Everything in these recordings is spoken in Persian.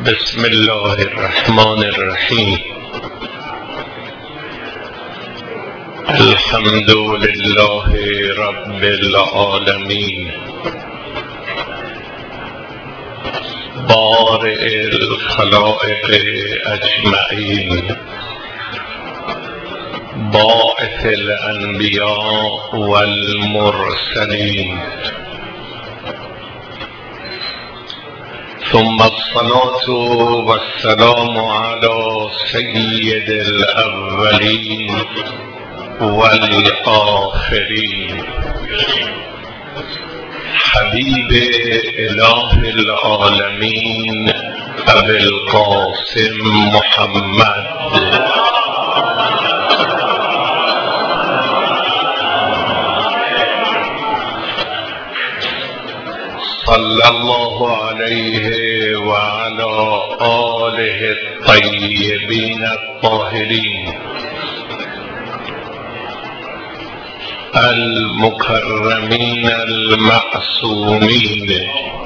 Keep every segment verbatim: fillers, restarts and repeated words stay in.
بسم الله الرحمن الرحیم. الحمد لله رب العالمین، بارئ الخلائق اجمعین، باعث الانبیاء والمرسلین، ثم الصلاة والسلام على سید الاولین والآخرین، حبیب اله العالمین ابی القاسم محمد صلی الله علیه و علی آله الطیبین الطاهرین المکرمین المعصومین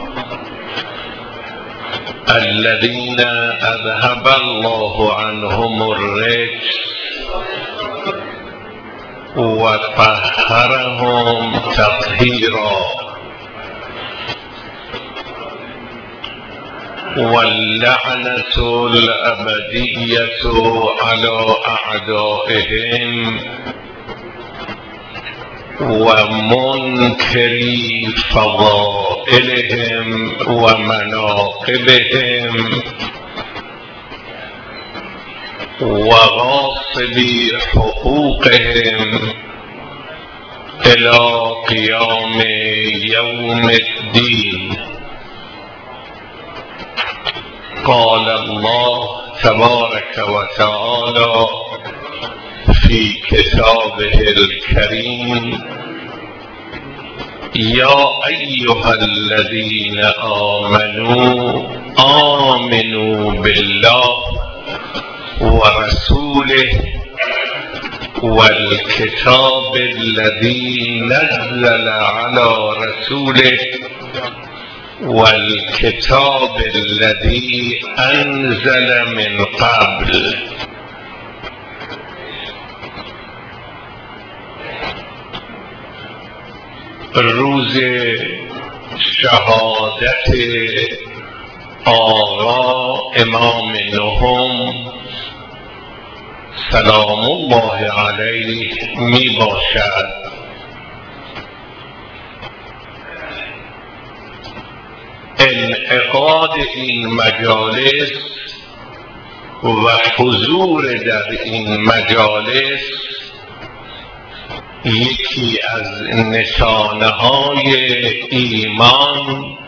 الذین اذهب الله عنهم الرجس و طهرهم تطهیرا، واللعنة الأبدية على أعدائهم ومنكري فضائلهم ومناقبهم وغاصبي حقوقهم إلى قيام يوم الدين. قال الله تبارك وتعالى في كتابه الكريم: يا أيها الذين آمنوا آمنوا بالله ورسوله والكتاب الذي نزل على رسوله والكتاب الذي أنزل من قبل. روز شهادت آقا امام نهم سلام الله علیه می باشد. انعقاد این مجالس و حضور در این مجالس یکی از نشانه های ایمان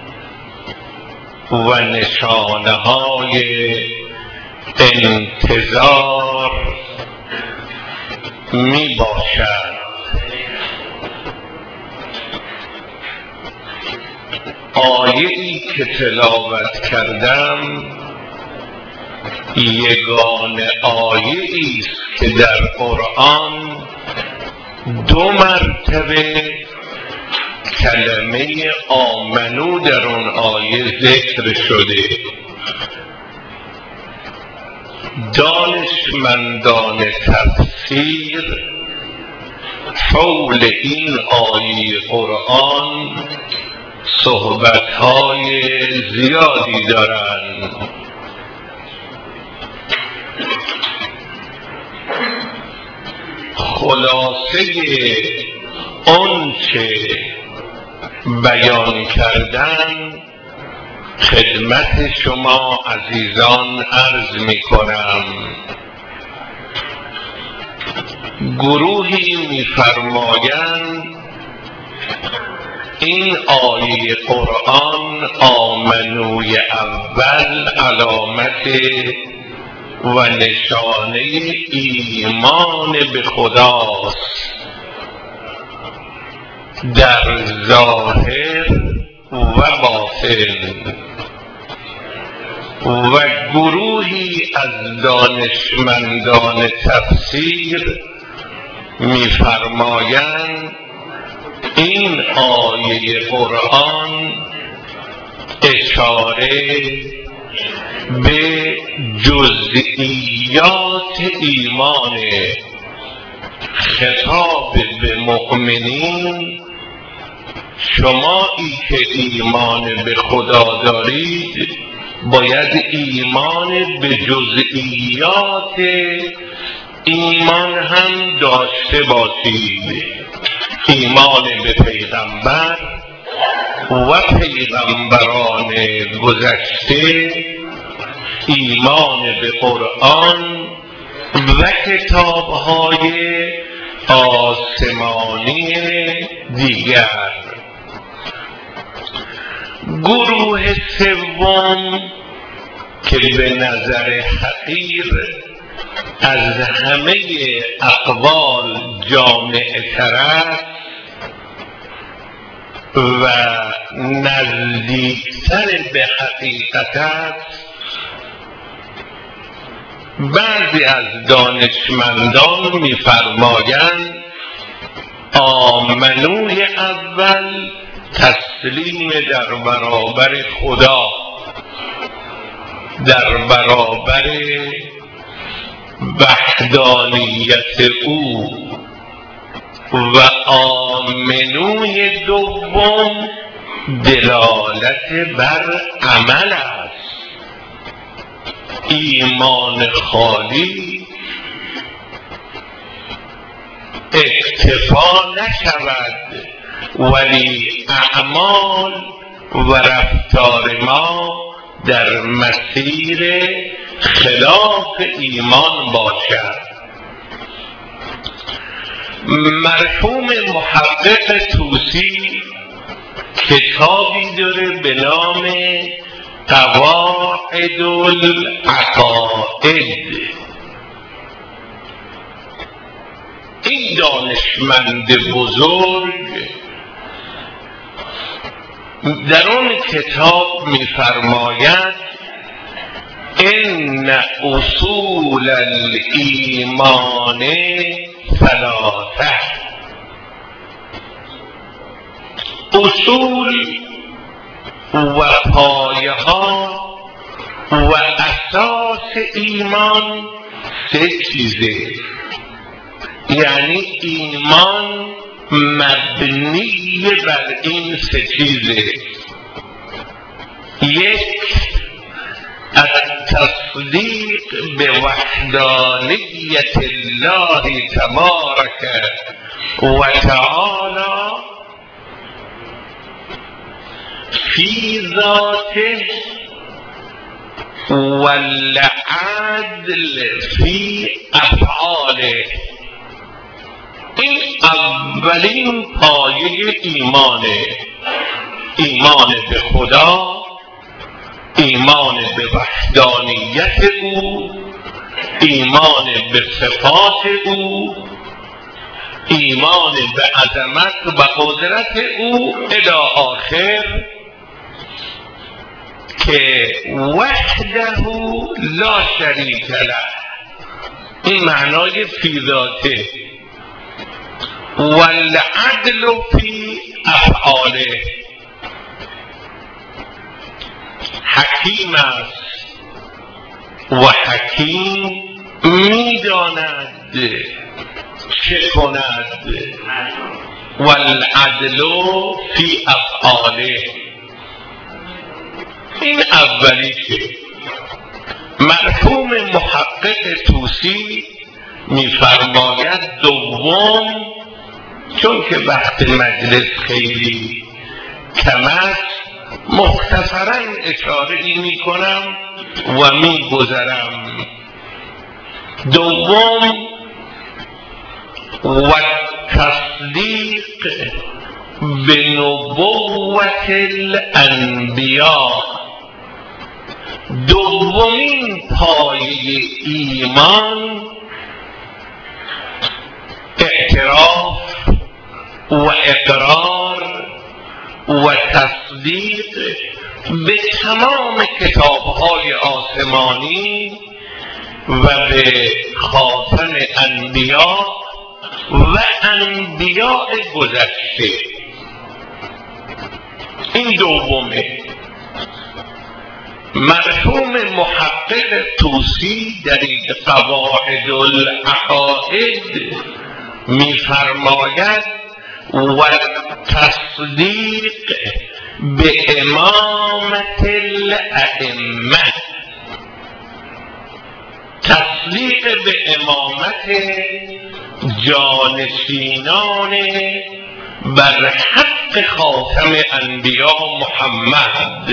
و نشانه های انتظار می باشد. آیه ای که تلاوت کردم یگانه آیه ای است که در قرآن دو مرتبه کلمه آمنو در اون آیه ذکر شده. دانشمندان تفسیر حول این آیه قرآن صحبت‌های زیادی دارند. خلاصه آنچه بیان کردن خدمت شما عزیزان عرض می کنم. گروهی می فرمایند این آیه قرآن آمنوی اول علامت و نشانه ایمان به خداست در ظاهر و باطن، و گروهی از دانشمندان تفسیر می‌فرمایند این آیه قرآن اشاره به جزئیات ایمان، خطاب به مؤمنین: شمایی که ایمان به خدا دارید باید ایمان به جزئیات ایمان هم داشته باشید. ایمان به پیغمبر و پیغمبران گذشته، ایمان به قرآن و کتاب‌های آسمانی دیگر. گروه سوم که به نظر حقیر از همه اقوال جامع‌تر است و نزدیکتر به حقیقت است، بعضی از دانشمندان می‌فرمایند آمنوی اول تسلیم در برابر خدا، در برابر وحدانیت او، و آمنوی دوم دلالت بر عمل است. ایمان خالی اکتفا نشود، ولی اعمال و رفتار ما در مسیر خلاف ایمان باشد. مرحوم محقق طوسی کتابی داره به نام قواعد العقائد. این دانشمند بزرگ در اون کتاب می‌فرماید ان اصول الایمان ثلاثه. اصول و پایه ها و اساس ایمان سه چیزه، یعنی ایمان مبنی بر این سه چیزه: یک، التصدیق به وحدانیت الله تبارک و تعالی فی ذاته والعدل فی افعاله. این اولین پایه ایمانه، ایمان به خدا، ایمان به وحدانیت او، ایمان به صفات او، ایمان به عظمت و قدرت او الی آخر، که وحده لا شریک له. این معنای فی ذاته. والعدل فی افعاله، حکیم است و حکیم میداند چه کند. والعدل فی افعاله، این اولیشه. مرحوم محقق طوسی میفرماید دوم، چون که وقت مجلس خیلی کم است مختصرا اشاره ای می کنم و می گذرم. دوم، و تصدیق به نبوت الانبیاء. دومین پایه ایمان اعتراف و اقرار و تصدیق به تمام کتاب‌های آسمانی و به خاتم انبیا و انبیاء گذشته. این دومه. مرحوم محقق طوسی در قواعد العقاید می‌فرماید و تصدیق به امامت الائمه، تصدیق به امامت جانشینان بر حق خاتم انبیا محمد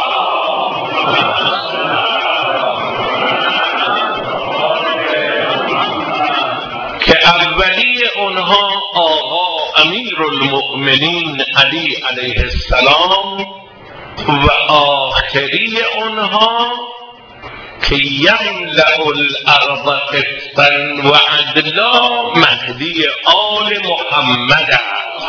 که اولی اونها آقا امیرالمؤمنین علی علیه السلام و آخری اونها که یملأ الارض قسطا و عدلا مهدی آل محمد است.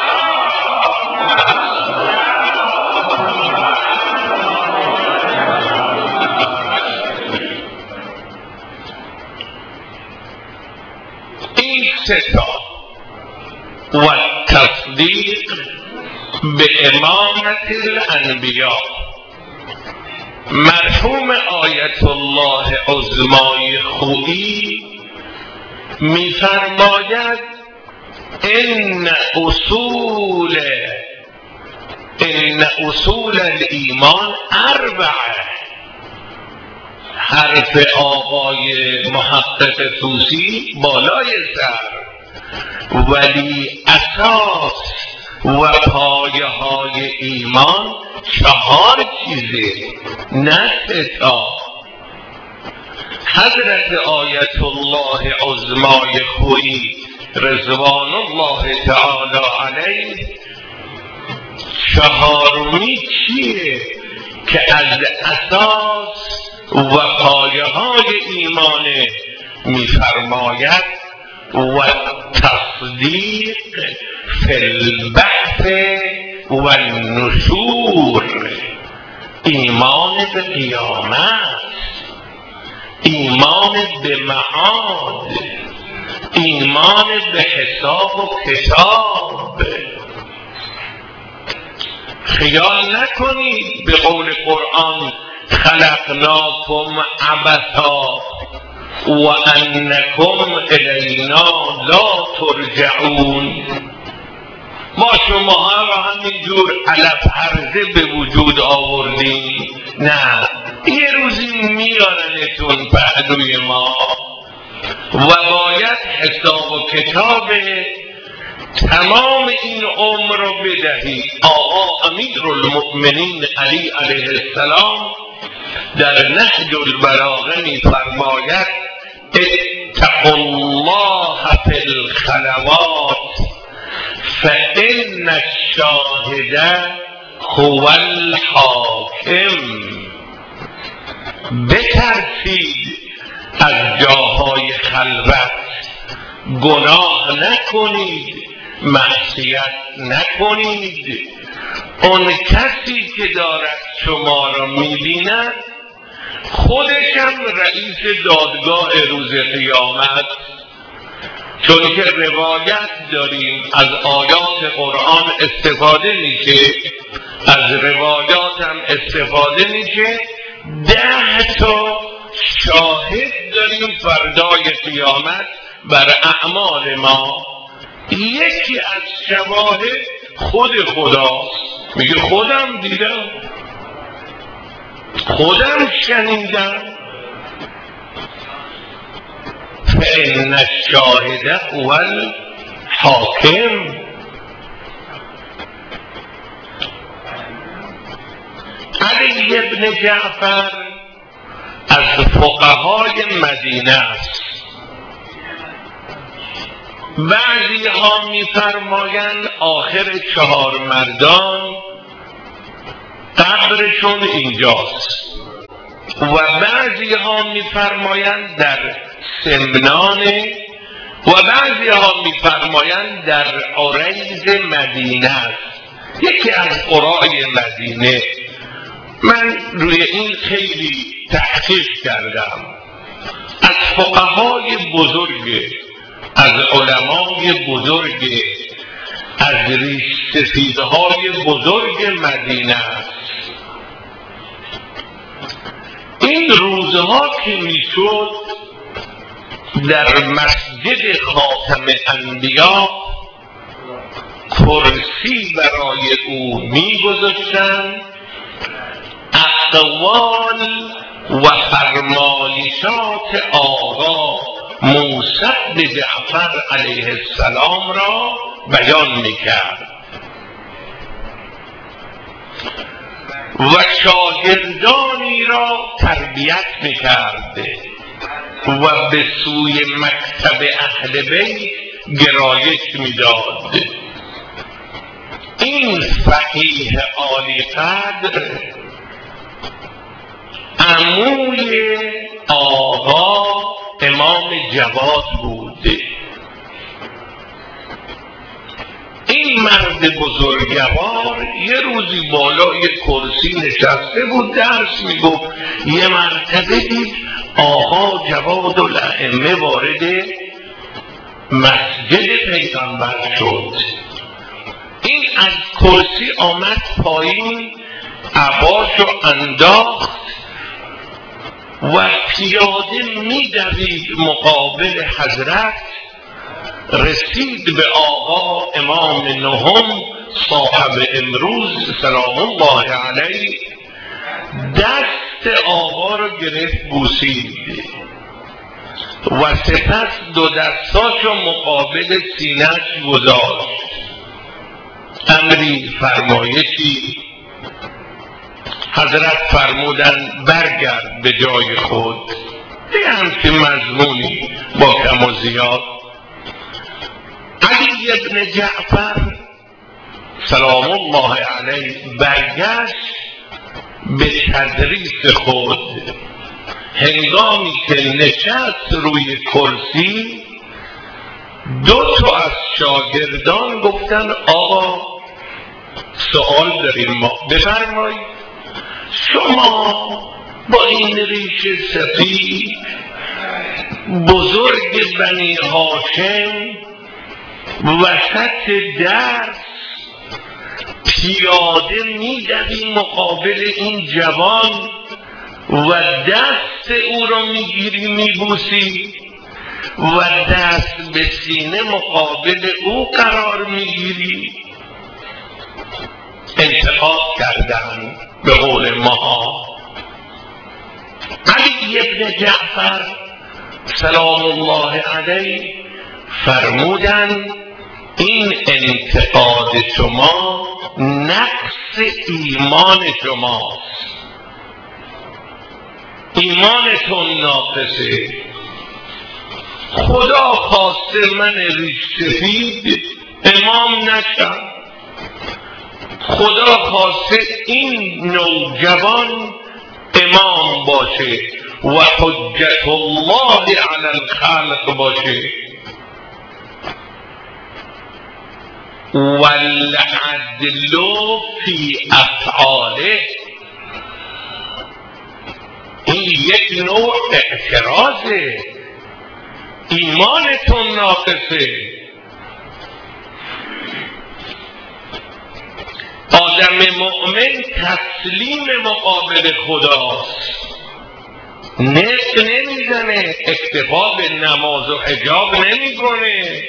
این سه تا و تصدیق به امامت الانبیا. مرحوم آیت الله عظمای خویی می‌فرماید ان اصول ان اصول الایمان اربعه. حرف آقای محقق طوسی بالای سر، ولی اساس و پایه های ایمان چهار چیزه، نه سه تا. حضرت آیت الله عظمای خویی رضوان الله تعالی علیه چهارمی چیه که از اساس و پایه های ایمان میفرماید و تصدیق فی البعث و النشور، ایمان به قیامت، ایمان به معاد، ایمان به حساب و کتاب. خیال نکنید به قول قرآن خلقناکم عبثا و انکم الینا لا ترجعون، ما شماها را همینجور علف هرزه به وجود آوردیم، نه، یه روزی میارنتون پهلوی ما و باید حساب و کتاب تمام این عمر رو بدهی. آقا امیرالمؤمنین علی علیه السلام در نهج البلاغه می‌فرماید اتقوا الله فی الخلوات فإن الشاهد هو الحاکم. بترسید از جاهای خلوت، گناه نکنید، معصیت نکنید. اون کسی که دارد شما را می‌بیند خودش هم رئیس دادگاه روز قیامت، چون که روایت داریم از آیات قرآن استفاده میشه، از روایات هم استفاده میشه. ده تا شاهد داریم فردای قیامت بر اعمال ما. یکی از شواهد خود خدا میگه خودم دیدم، خودم شنیدم. فإن الشاهد هو الحاکم. علی ابن جعفر از فقهای مدینه است. بعضی ها میفرمایند آخر چهار مردان قبرشون اینجاست و بعضی ها میفرمایند در سمنانه و بعضی ها میفرمایند در عریض مدینه است، یکی از قرای مدینه. من روی این خیلی تحقیق کردم، از فقهای بزرگ، از علمای بزرگ، از ریش سفیدهای بزرگ مدینه است. این روزها که میشد در مسجد خاتم انبیا کرسی برای او میگذاشتند، اقوال و فرمایشات آقا موسی بن جعفر علیه السلام را بیان میکرد و شاگردانی را تربیت میکرد و به سوی مکتب اهل بیت گرایش میداد. این فقیه عالی قدر عموی آقا امام جواد بود. این مرد بزرگوار یه روزی بالای کرسی نشسته بود درس میگفت. یه مرتبه دید آقا جواد الائمه وارد مسجد پیغمبر شد. این از کرسی آمد پایین، عباشو انداخت و پیاده میدوید مقابل حضرت. رسید به آقا امام نهم صاحب امروز سلام الله علیه، دست آقا رو گرفت بوسید و سپس دو دستاشو مقابل سینه‌اش گذاشت. امری فرمایشی حضرت فرمودن برگرد به جای خود. یه همچین مضمونی با کم و زیاد. علی ابن جعفر سلام الله علیه برگشت به تدریس خود. هنگامی که نشست روی کرسی، دو تا از شاگردان گفتن آقا سوال داریم ما، بفرمایید. شما با این ریش سفید بزرگ بنی هاشم وسط درس پیاده میدوی مقابل این جوان و دست او را میگیری میبوسی و دست به سینه مقابل او قرار میگیری. انتقاد کردن به قول ما. علی ابن جعفر سلام الله علیه فرمودن این انتقاد شما نقص ایمان شماست، ایمانتون ناقصه. خدا خواسته من ریش سفید امام نشم، خدا خواسته این نوجوان امام باشه و حجت الله علی الخلق باشه. والعدل فی افعاله، این یک نوع اعتراضه. ایمانتون ناقصه. آدم مؤمن تسلیم مقابل خداست، نفت نمیزنه، اکتفا به نماز و حجاب نمیکنه،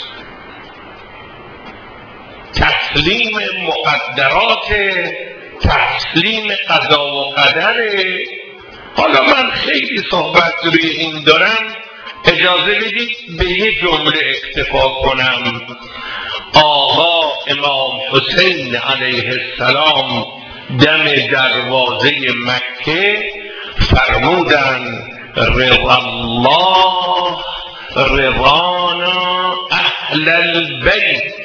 تسلیم مقدرات، تسلیم قضا و قدره. حالا من خیلی صحبت روی این دارم، اجازه بدید به یه جمله اکتفا کنم. آقا امام حسین علیه السلام دم دروازه مکه فرمودن رضا الله رضانا اهل البیت.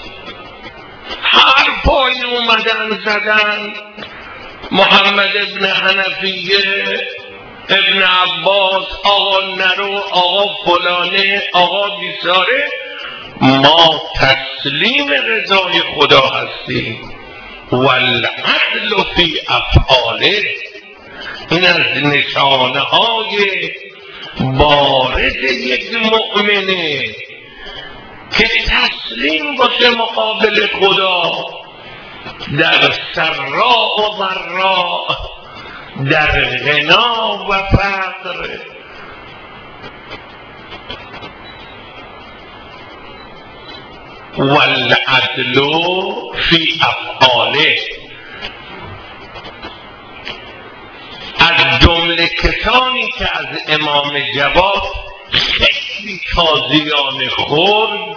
هر پای اومدن زدن محمد ابن حنفیه، ابن عباس، آقا نرو، آقا فلانه، آقا بیساره، ما تسلیم رضای خدا هستیم. والعدل فی افعاله، این از نشانه های بارز یک مؤمنه که تسلیم باشه مقابل خدا در سراء و ضراء، در غنا و فقر، والعدل فی افعاله. از جمله کسانی که از امام جواد خیلی تازیانه خورد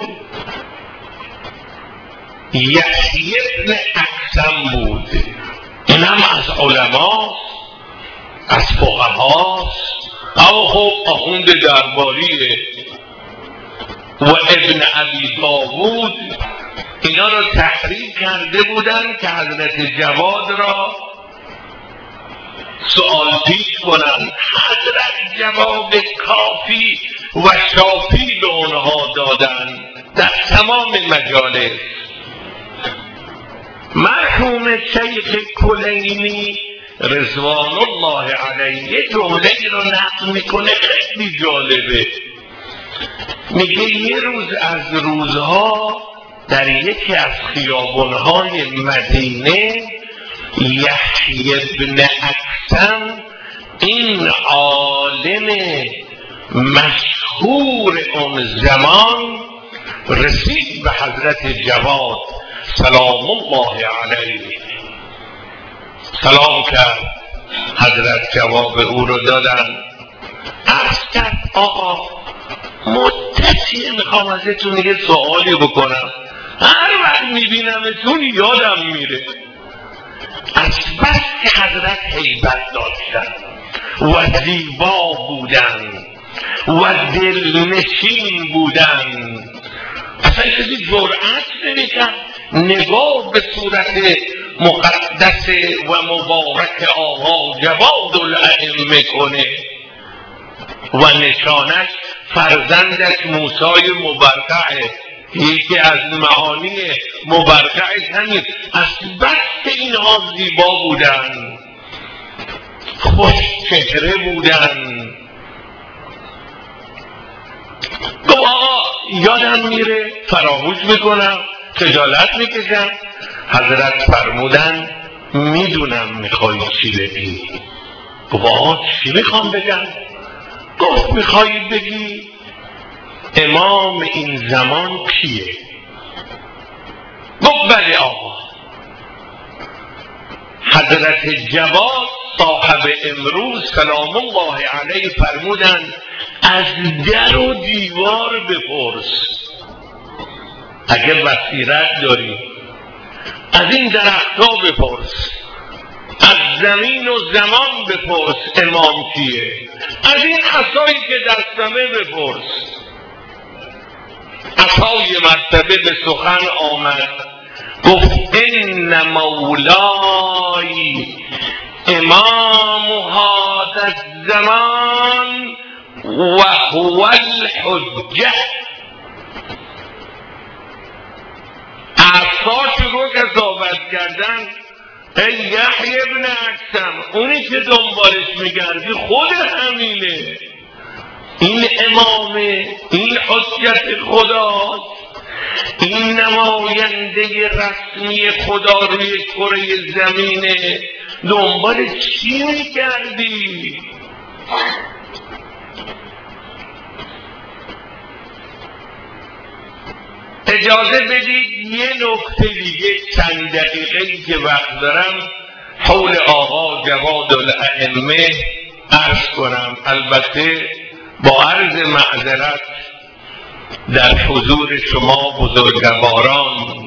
یحیی بن اکثم بود. این هم از علما، از فقهاست، او خب آخوند درباریه. و ابن ابی داوود اینا رو تحریک کرده بودن که حضرت جواد را سؤال پیش کنن. حضرت جواب کافی و شافی به اونها دادن در تمام مجالس. مرحوم شیخ کلینی رضوان الله علیه جمله رو نقل میکنه خیلی جالبه. میگه یه روز از روزها در یکی از خیابانهای مدینه یحیی بن اکثم این عالم مشهور اون زمان رسید به حضرت جواد سلام الله علیه، سلام کرد. حضرت جواب او رو دادن. عرض کرد آقا مدتی میخوام ازتون یه سوالی بکنم، هر وقت میبینمتون یادم میره. از بس که حضرت هیبت داشتن و زیبا بودن و دلنشین بودن، اصلا کسی جرأت نمی‌کرد نگاه به صورت مقدس و مبارک آقا جواد الائمه کنه و نشانش فرزندش موسی مبرقعه. یکی از معانی مبرقعش همین، از بس که اینها زیبا بودن، خوش چهره بودن. گفت آقا یادم میره، فراموش میکنم، خجالت میکشم. حضرت فرمودن میدونم میخوای چی بگی. گفت آقا چی میخوام بگم؟ گفت میخوای بگی امام این زمان کیه؟ گفت بله آقا. حضرت جواد صاحب امروز سلام الله علیه فرمودن از در و دیوار بپرس اگه بصیرت داری، از این درختها بپرس، از زمین و زمان بپرس امام کیه، از این عصایی که دستمه بپرس. عصای مرتبه به سخن آمد، گفت ان مولای امام هذا الزمان و هو الحجه. عصاشو رو که صحبت کردن، ای یحیی ابن اکثم اونی که دنبالش میگردی خود همینه، این امامه، این حجت خداست، این نماینده رسمی خدا روی کره زمینه، دنبال چی میگردی؟ اجازه بدید یه نکته دیگه چند دقیقه‌ای که وقت دارم حول آقا جواد الائمه عرض کنم، البته با عرض معذرت در حضور شما بزرگواران.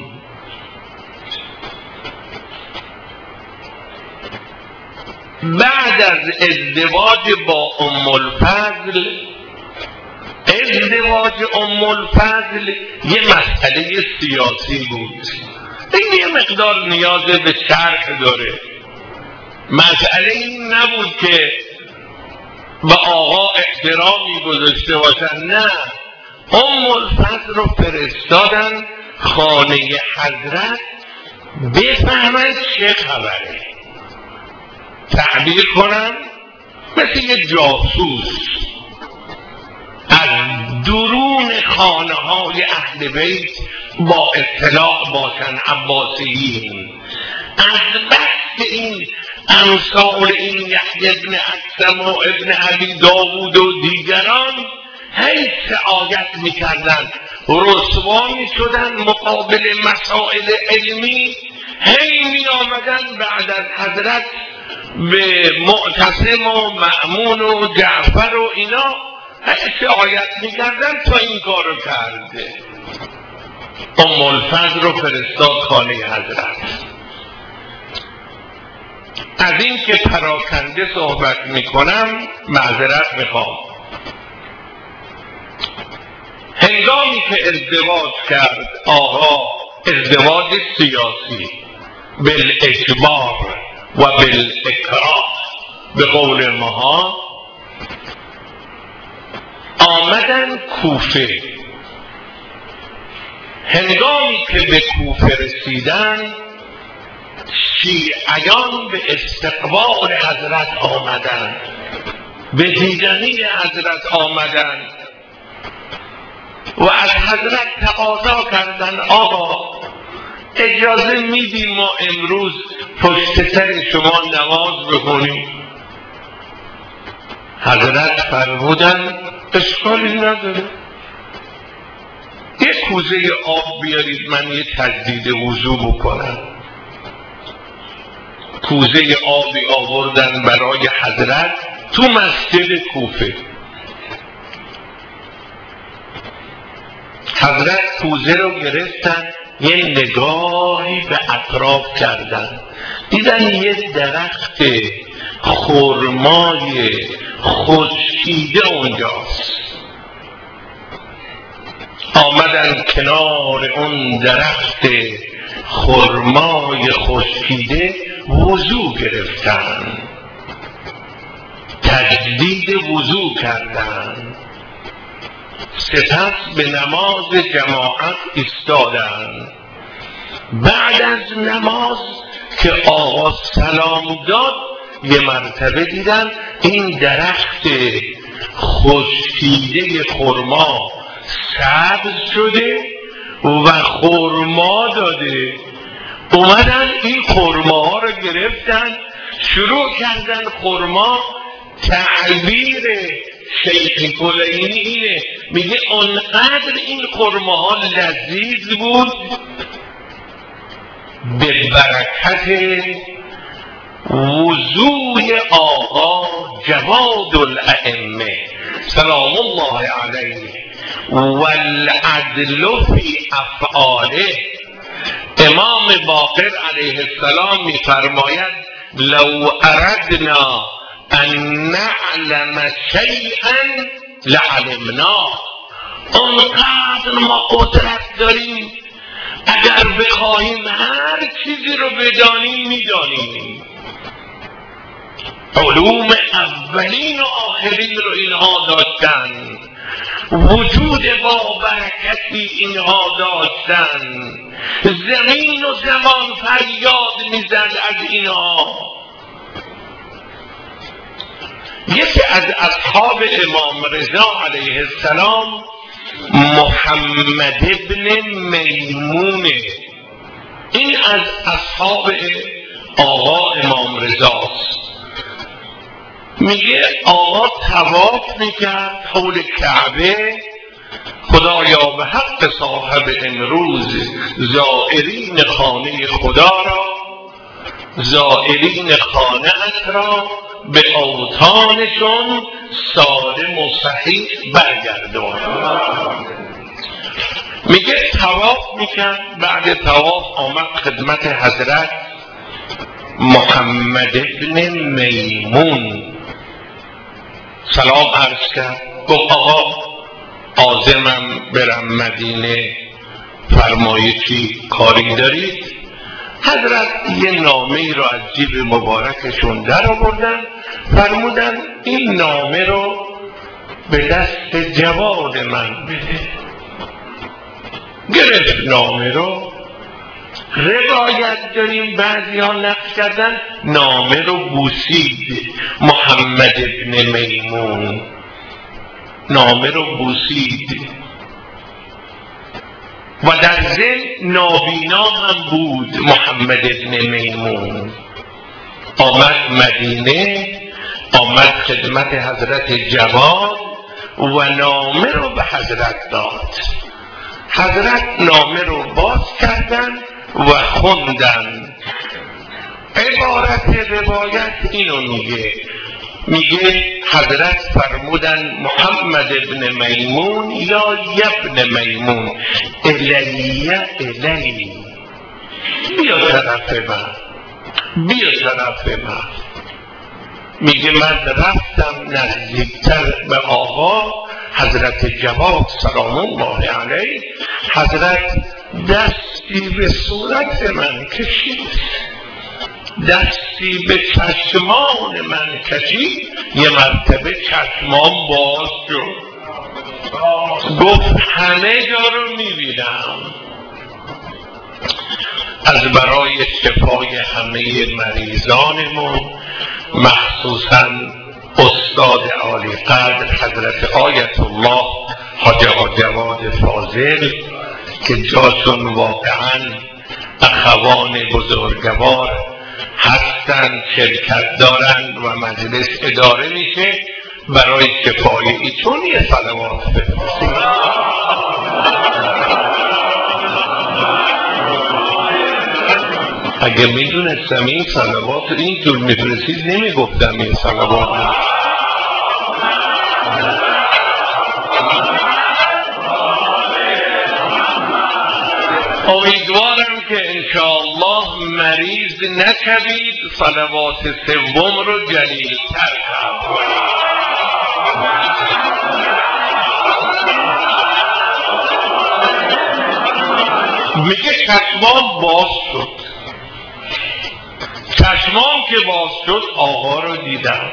بعد از ازدواج با ام الفضل، ازدواج ام الفضل یه مسئله سیاسی بود، این یه مقدار نیاز به شرح داره. مسئله این نبود که به آقا احترامی گذاشته باشن، نه، ام الفضل رو فرستادن خانه حضرت بفهمن چه خبره، تعبیر کنن مثل یه جاسوس از درون خانه های اهل بیت با اطلاع باشن عباسیین. از بس این امثال این یحیی ابن اکثم و ابن ابی داوود و دیگران هی سعادت میکردن، رسوا میشدن مقابل مسائل علمی، هی می آمدن بعد از حضرت به معتصم و مأمون و جعفر و اینا هی سعادت میکردن تا این کارو کرده. ام الفضل رو فرستاد خانه حضرت. از این که پراکنده صحبت میکنم معذرت میخوام. هنگامی که ازدواج کرد آقا، ازدواج سیاسی بالاجبار و بالاکراه به قول ماها، آمدن کوفه. هنگامی که به کوفه رسیدن شیعیان به استقبال حضرت آمدن، به دیدنی حضرت آمدن و از حضرت تقاضا کردن آقا اجازه میدیم ما امروز پشت سر شما نماز بخونیم؟ حضرت فرمودن اشکالی نداره، یک کوزه آب بیارید من یه تجدید وضو بکنم. کوزه آبی آوردن برای حضرت تو مسجد کوفه. حضرت کوزه رو گرفتن، یه نگاهی به اطراف کردن، دیدن یه درخت خرمای خشکیده اونجاست. آمدن کنار اون درخت خرمای خشکیده وضو گرفتن، تجدید وضو کردن، سپس به نماز جماعت ایستادن. بعد از نماز که آقا سلام داد یه مرتبه دیدن این درخت خشکیده خرما سبز شده و خرما داده. اومدن این خرماها رو گرفتن، شروع کردن خرما. تعبیر شیخ کلینی اینه، میگه اونقدر این خرماها لذیذ بود به برکت وضوی آقا جواد الائمه سلام الله علیه والعدل فی افعاله. امام باقر علیه السلام میفرماید لو اردنا ان نعلم شیئا لعلمنا. اونقدر ما قدرت داریم اگر بخواهیم هر چیزی رو بدانیم میدانیم. علوم اولین و آخرین رو اینها داشتن، وجود با برکتی اینها داشتن، زمین و زمان فریاد میزد از اینها. یکی از اصحاب امام رضا علیه السلام محمد ابن میمونه، این از اصحاب آقا امام رضاست. میگه آقا طواف میکرد حول کعبه، خدایا به حق صاحب امروز زائرین خانه خدا را، زائرین خانه ات را به اوطانشون سالم و صحیح برگردان. میگه طواف میکرد، بعد طواف آمد خدمت حضرت محمد ابن میمون، سلام عرض کرد، گفت آقا عازمم برم مدینه، فرمایشی کاری دارید؟ حضرت یه نامه ای رو از جیب مبارکشون در آوردن، فرمودن این نامه رو به دست جواد من بده. گرفت نامه رو، روایت داریم بعضی ها نقل کردن نامه رو بوسید. محمد ابن میمون نامه رو بوسید و در ذهن نابینا هم بود محمد ابن میمون. آمد مدینه، آمد خدمت حضرت جواد و نامه رو به حضرت داد. حضرت نامه رو باز کردن و خوندن. عبارت روایت اینو میگه میگه حضرت فرمودن محمد ابن میمون یا ابن میمون الیه الی، بیا طرف من، بیا طرف من. میگه من رفتم نزدیکتر به آقا حضرت جواد سلام الله علیه. حضرت دستی به صورت من کشید، دستی به چشمان من کشید، یه مرتبه چشمان باز شد، گفت همه جا رو میبینم. از برای شفای همه مریضانمون، مخصوصا استاد عالی قدر حضرت آیت الله حاج آقا جواد فاضل که جاشون واقعا اخوان بزرگوار هستن، شرکت دارن و مجلس اداره میشه، برای شفای ایشون یه صلوات بفرستید. اگه میدونستم این صلوات اینطور میفرستید نمیگفتم این صلوات. امیدوارم که انشاءالله مریض نشوید، صلوات سوم رو جلیل‌تر کنید. میگه چشمان باز شد. چشمان که باز شد آقا رو دیدم،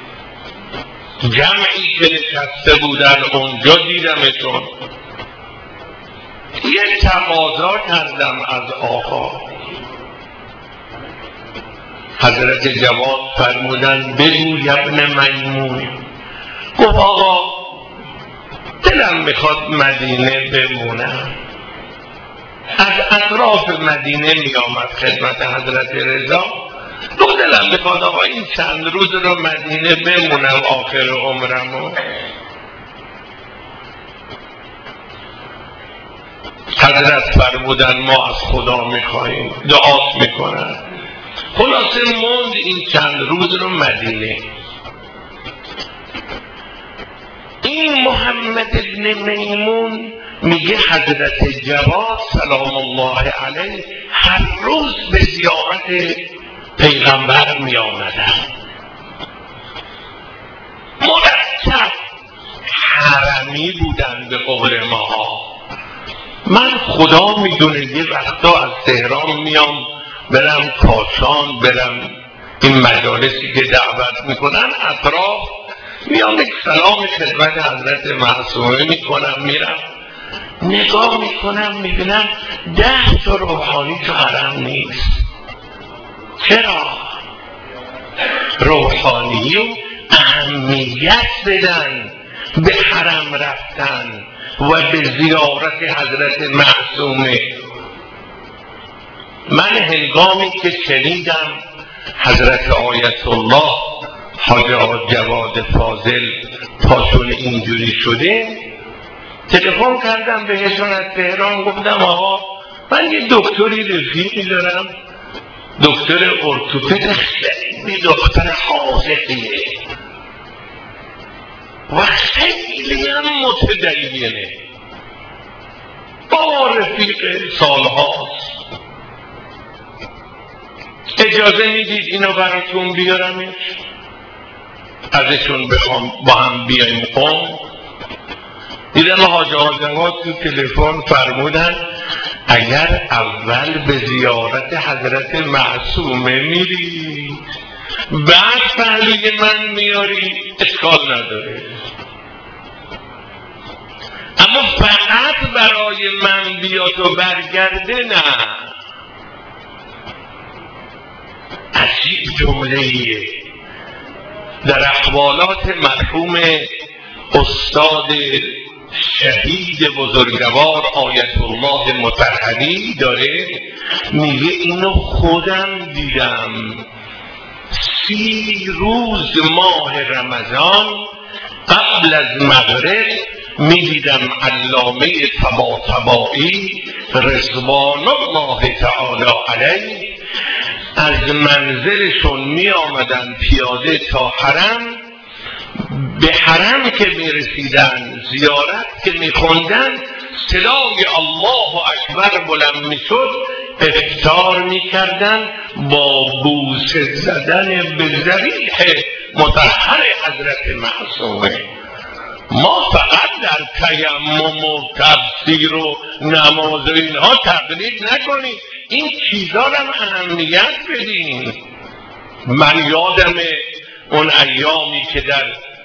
جمعی که نشسته بودن اونجا دیدمشون. یه تقاضا کردم از آقا. حضرت جواد فرمودن بگو ابن میمون. گفت آقا دلم میخواد مدینه بمونم. از اطراف مدینه میامد خدمت حضرت رضا. گفت دلم میخواد آقا این چند روز رو مدینه بمونم آخر عمرمو. حضرت فرمودن ما از خدا میخواییم، دعات میکنن. خلاصه موند این چند روز رو مدینه. این محمد ابن میمون میگه حضرت جواد سلام الله علیه هر روز به زیارت پیغمبر می آمدن. مرتب حرمی بودن به قول ماها. من خدا میدونه یه وقتا از تهران میام برم کاشان، برم این مجالسی که دعوت میکنن اطراف، میام یک سلام خدمت حضرت معصومه میکنم، میرم نگاه میکنم میبینم ده تا روحانی تو حرم نیست. چرا؟ روحانی و اهمیت بدن به حرم رفتن و به زیارت حضرت معصومه. من هنگامی که شنیدم حضرت آیت الله حاج آقا جواد فاضل پاشون اینجوری شده، تلفن کردم بهشون از تهران، گفتم آقا من یه دکتری رفیقی دارم، دکتر ارتوپد خیلی دکتر حاذقیه و خیلی هم متدینه، با رفیق سالهاست، اجازه میدید اینو براتون بیارمش؟ ازشون بخوام با هم بیایم قم. دیدم حاج آقا جواد تو تلفن فرمودن اگر اول به زیارت حضرت معصومه میری بعد پهلوی من میاری اشکال نداره، اما فقط برای من بیاد و برگرده نه. عجیب جمله‌ایه در احوالات مرحوم استاد شهید بزرگوار آیت الله مطهری داره، میگه اینو خودم دیدم، سی روز ماه رمضان قبل از مغرب میدیدم علامه طباطبایی رضوان الله تعالی علیه از منزلشون می آمدن پیاده تا حرم. به حرم که می رسیدن، زیارت که می خوندن، صدای الله اکبر بلند می شد، افطار می کردن با بوسه زدن به ذریح مطهر حضرت معصومه. ما فقط در تیمم و تفسیر و نماز و اینها تقلید نکنیم، این چیزا رو هم اهمیت بدیم. من یادم اون ایامی که در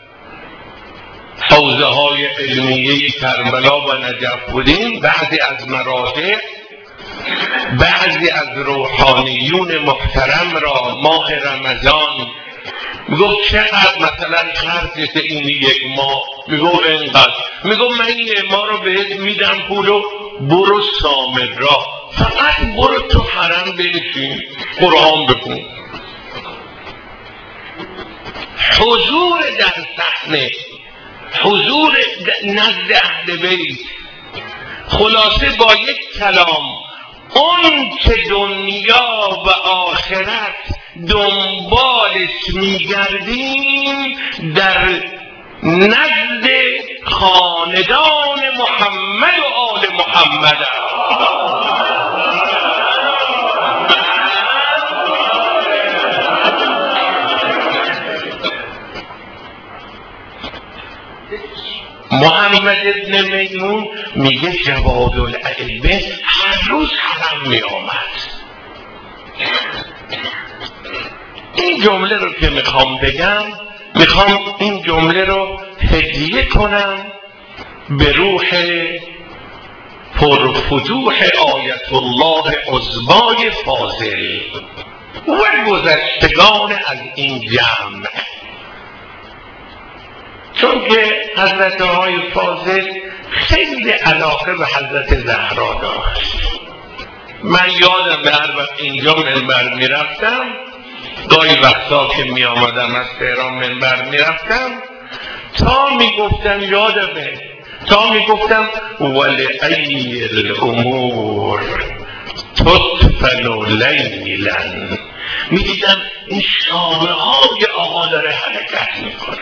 حوزه های علمیه کربلا و نجف بودیم، بعضی از مراجع، بعضی از روحانیون محترم را ماه رمضان میگو چقدر مثلا خرجت این یک ماه؟ میگو اینقدر. میگو من این ماه رو بهت میدم پولو، برو سامر را، فقط برو تو حرم بنشین قرآن بکن. حضور در صحنه، حضور نزد اهل بیت، خلاصه با یک کلام اون که دنیا و آخرت دنبالش میگردیم در نزد خاندان محمد و آل محمد. محمد ابن میمون میگه جواد الائمه هر روز حرم می آمد. این جمله رو که میخوام بگم، میخوام این جمله رو هدیه کنم به روح پرفتوح آیت الله عظمای فاضل و گذشتگان از این جمع، چون که حضرت های فاضل خیلی علاقه به حضرت زهرا داشت. من یادم به هر وقت اینجا منبر میرفتم، گاهی وقتا که می آمدم از تهران منبر می رفتم، تا می گفتم یادمه، تا می گفتم ولعی الامور تطفل لیلا، می دیدم این شامه های آقا داره حرکت می کنه.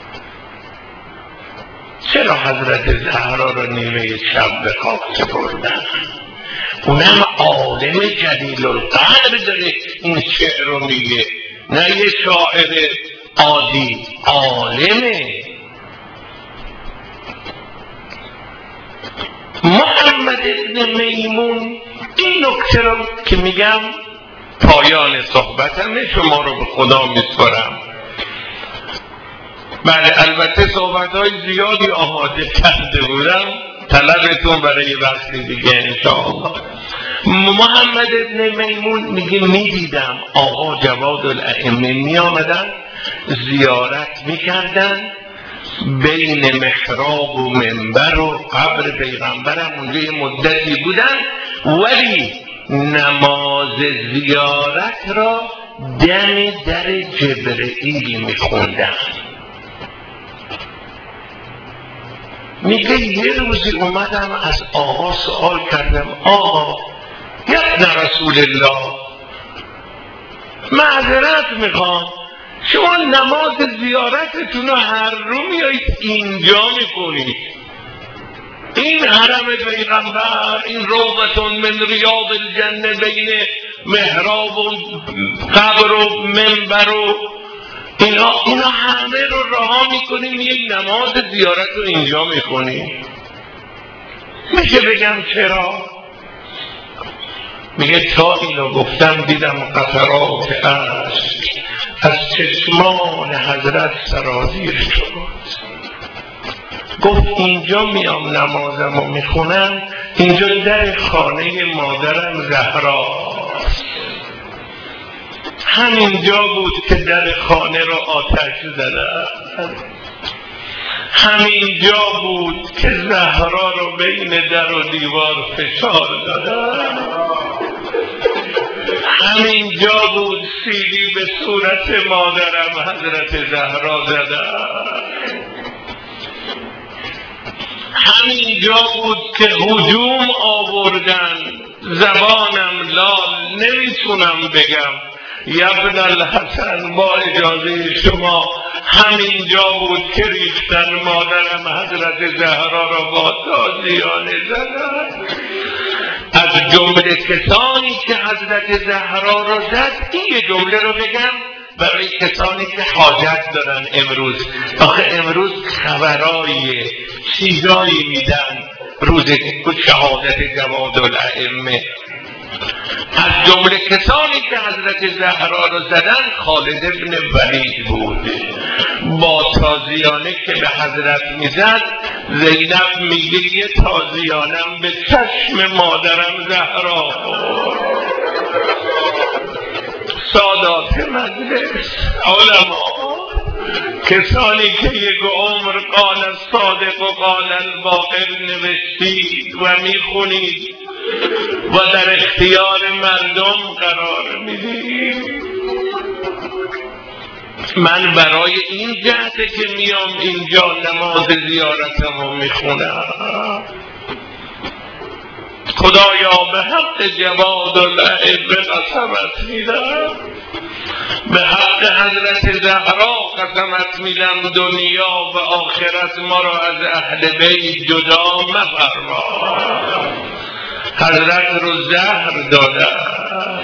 چرا حضرت زهرا رو نیمه شب به خواب سپردن؟ اونم عالم جلیل القدر داره این شعر رو میگه، نه یه شاعر عادی، عالمه. محمد ابن میمون این نکته رو که میگم پایان صحبتمه، شما رو به خدا میسپارم. بله البته صحبتهای زیادی آماده کرده بودم، طلبتون برای وقتی دیگه انشاءالله. محمد ابن میمون میگه میدیدم آقا جواد الائمه می آمدن زیارت میکردن، بین محراب و منبر و قبر پیغمبرم اونجا یه مدتی بودن، ولی نماز زیارت را دم در جبرئیل میخوندن. میگه یه روزی اومدم از آقا سوال کردم، آقا یا رسول الله معذرت میخوام، شما نماز زیارتتون رو هر رو میایید اینجا میکنید، این حرم پیغمبر، این روضتون من ریاض الجنه بین محراب و قبر و منبر و اینا, اینا همه رو رها میکنیم، یک نماز زیارت رو اینجا میکنیم. میشه بگم چرا؟ میگه تا اینو گفتم دیدم قطرات اشک از چشمان حضرت سرازیر شد. گفت اینجا میام نمازم رو میخونم، اینجا در خانه مادرم زهراست، همینجا بود که در خانه رو آتش زدن، همینجا بود که زهرا رو بین در و دیوار فشار دادن، همینجا بود سیلی به صورت مادرم حضرت زهرا زدن، همینجا بود که هجوم آوردن، زبانم لال نمیتونم بگم یبن الحسن با اجازه شما، همینجا بود که ریختن مادرم حضرت زهرا را با تازیانه زدن. از جمله کسانی که حضرت زهرا را زد، این یه جمله رو بگم برای کسانی که حاجت دارن امروز. آخه امروز خبرای چیزایی میدن روز شهادت جوادالائمه. از جمله کسانی که حضرت زهرا را زدن خالد ابن ولید بود. با تازیانه که به حضرت میزد، زینب میگه یه تازیانم به چشم مادرم زهرا. سادات مجلس، علما، کسانی که یک عمر قال الصادق و قال الباقر نوشتید و میخونید و در اختیار مردم قرار میدید، من برای این جهته که میام اینجا نماز زیارتم رو میخونم. خدایا به حق جوادالائمه قسمت میدم، به حق حضرت زهرا قسمت میدم، دنیا و آخرت ما را از اهل بیت جدا مفرما. حضرت رو زهر دادن.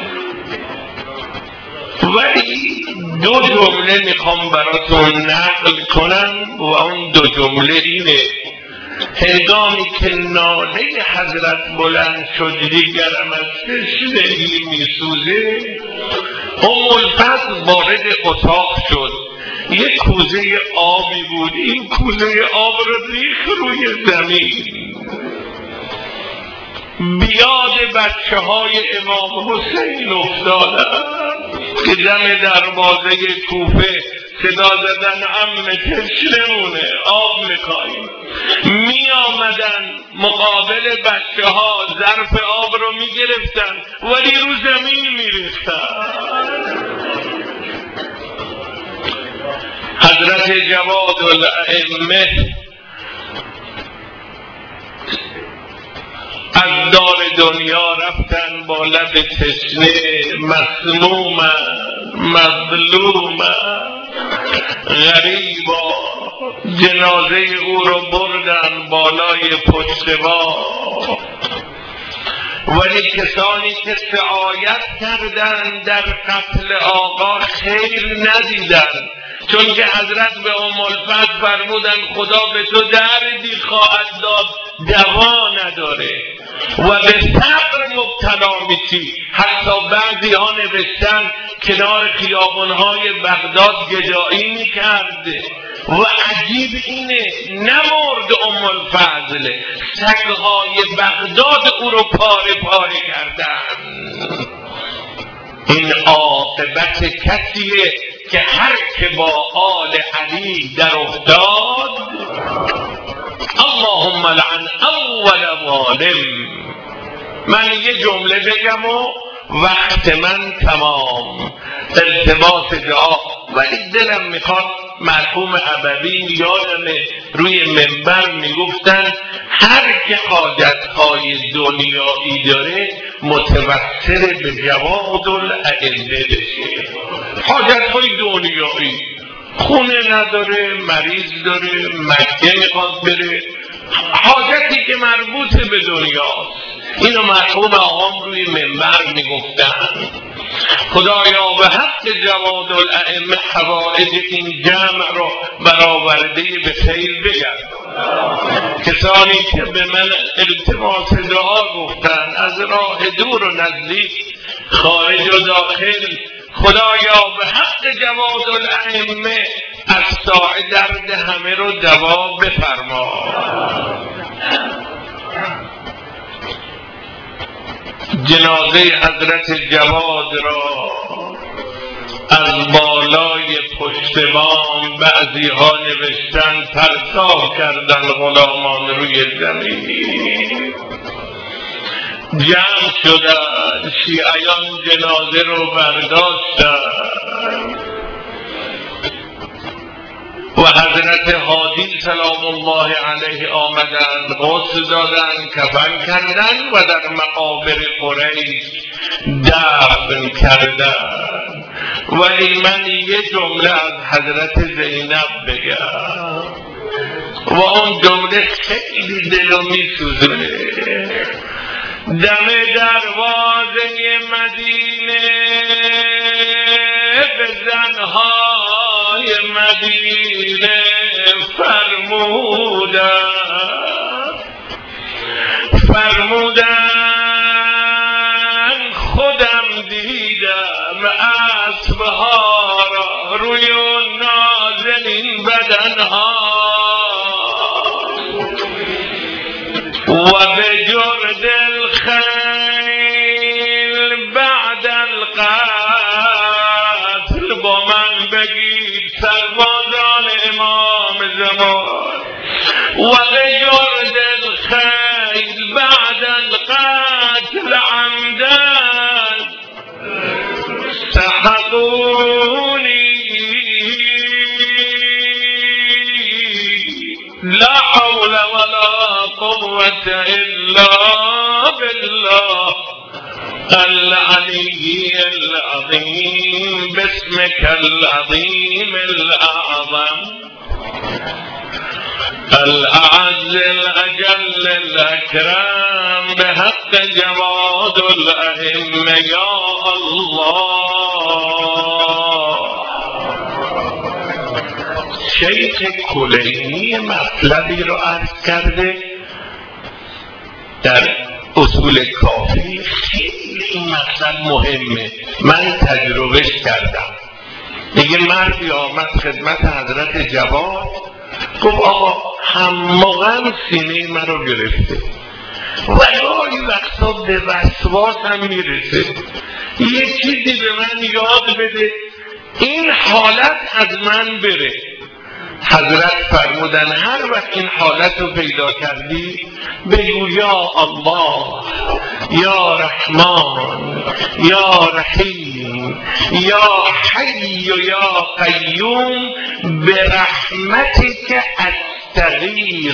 ولی دو جمله میخوام براتون نقل کنم و اون دو جمله اینه: هنگامی که ناله حضرت بلند شد دیگرم از تشنگی میسوزه، ام الفضل وارد اتاق شد. یک کوزه آبی بود، این کوزه آب رو ریخ روی زمین. بیاد بچه های امام حسین افتادن که دم دروازه کوفه صدا زدن عمه تشنمونه، آب میخواییم. می آمدن مقابل بچه ها ظرف آب رو می گرفتن ولی رو زمین می ریختن. حضرت جوادالائمه از دار دنیا رفتن با لب تشنه، مسموم مظلوم غریبا. جنازه او رو بردن بالای پشتوار، ولی کسانی که سعایت کردند در قتل آقا خیر ندیدند، چون که حضرت به ام الفضل فرمودن خدا به تو دردی خواهد داد دوا نداره و به فقر مبتلا میشی. حتی بعضی ها نوشتن کنار خیابانهای بغداد گدایی میکرد. و عجیب اینه نمرد ام الفضل، سگهای بغداد او رو پاره پاره کردن. این عاقبت کسیه که هر که با آل علی در افتاد، اللهم لعن اول ظالم. من یه جمله بگم و وقت من تمام، التباس دعا. ولی دلم میخواد، مرحوم عبوی یادمه روی منبر میگفتن هر که حاجتهای دنیایی داره متوسل به جوادالائمه بشه. حاجتهای دنیایی، خونه نداره، مریض داره، مکه میخواد بره، حاجتی که مربوط به دنیاست. اینو مرحوم آقام روی منبر میگفتن. خدایا به حق جوادالائمه حوائج این جمع را برآورده به خیر بگرد. کسانی که به من التماس دعا گفتن از راه دور و نزدیک، خارج و داخل، خدایا به حق جوادالائمه از ساع درد همه رو دوا بفرما. جنازه حضرت جواد را از بالای پشت بام بعضی ها نوشتن ترسا کردن غلامان روی زمین. جمع شدن، شیعیان جنازه رو برداشتن و حضرت هادی سلام الله علیه آمدن، غسل دادن، کفن کردن و در مقابر قریش دفن کردن. ولی من یه جمله از حضرت زینب بگم و اون جمله خیلی دلو میسوزونه. دم دروازه مدینه به زنهای مدینه فرمودن فرمودن خودم دیدم اسبها را روی نازنین بدنها و به جرد الخیل بعد القتل با من بگید سربازان امام زمان و به جرد الخیل بعد القتل عمدن سحقونی لا حول ولا قوة إلا بالله العلي العظيم باسمك العظيم الأعظم الأعز الأجل الأكرم بحق جواد الأئمة يا الله. شیخ کلینی مطلبی رو عرض کرده در اصول کافی. خیلی این مطلب مهمه، من تجربهش کردم. دیگه مردی آمد خدمت حضرت جواد گفت آقا هممغم سینه من رو گرفته و گاهی وقتا به وسواس هم میرسه، یه چیزی به من یاد بده این حالت از من بره. حضرت فرمودن هر وقت این حالت رو پیدا کردی بگو یا الله، یا رحمان، یا رحیم، یا حی و یا قیوم برحمتک استغیث.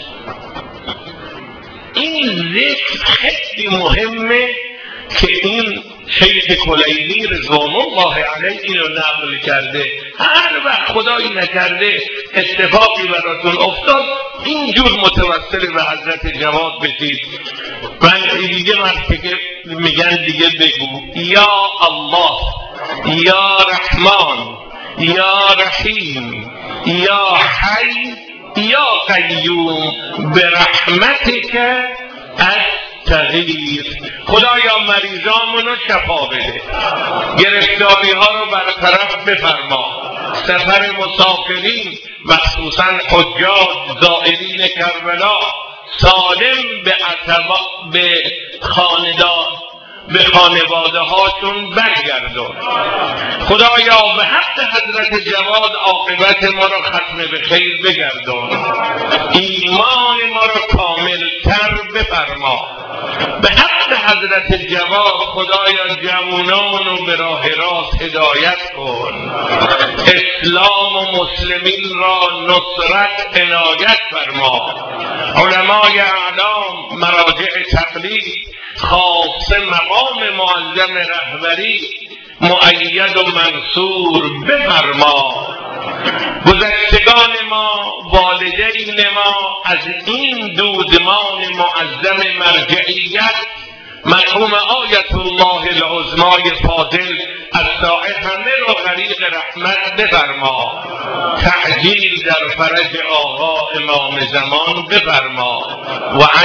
این ذکر خیلی مهمه که این شیخ کلینی رضوان الله علیه اینو نقل کرده. هر وقت خدایی نکرده اتفاقی براتون افتاد اینجور متوسل به حضرت جواد بشید. من دیگه وقتی که میگن دیگه بگو یا الله، یا رحمان، یا رحیم، یا حی، یا قیوم برحمتک استغیث. خدایا مریضامونو شفا بده، گرفتاری ها رو برطرف بفرما، سفر مسافرین مخصوصا حجاج زائرین کربلا سالم به عتبا به خاندان به خانواده هاشون برگردون. خدایا به حق حضرت جواد عاقبت ما رو ختم به خیر بگردون، ایمان ما رو کامل تر بفرما. به حق حضرت جواد خدایا جوانان رو به راه راست هدایت کن، اسلام و مسلمین را نصرت عنایت فرما. علمای اعلام، مراجع تقلید، خاص مقام معظم رهبری مؤید و منصور بفرما. گذشتگان ما، والدین ما از این دودمان معظم مرجعیت مرحوم آیت الله العظمای فاضل الساعه همه رو غریق رحمت بفرما. تعجیل در فرج آقا امام زمان بفرما و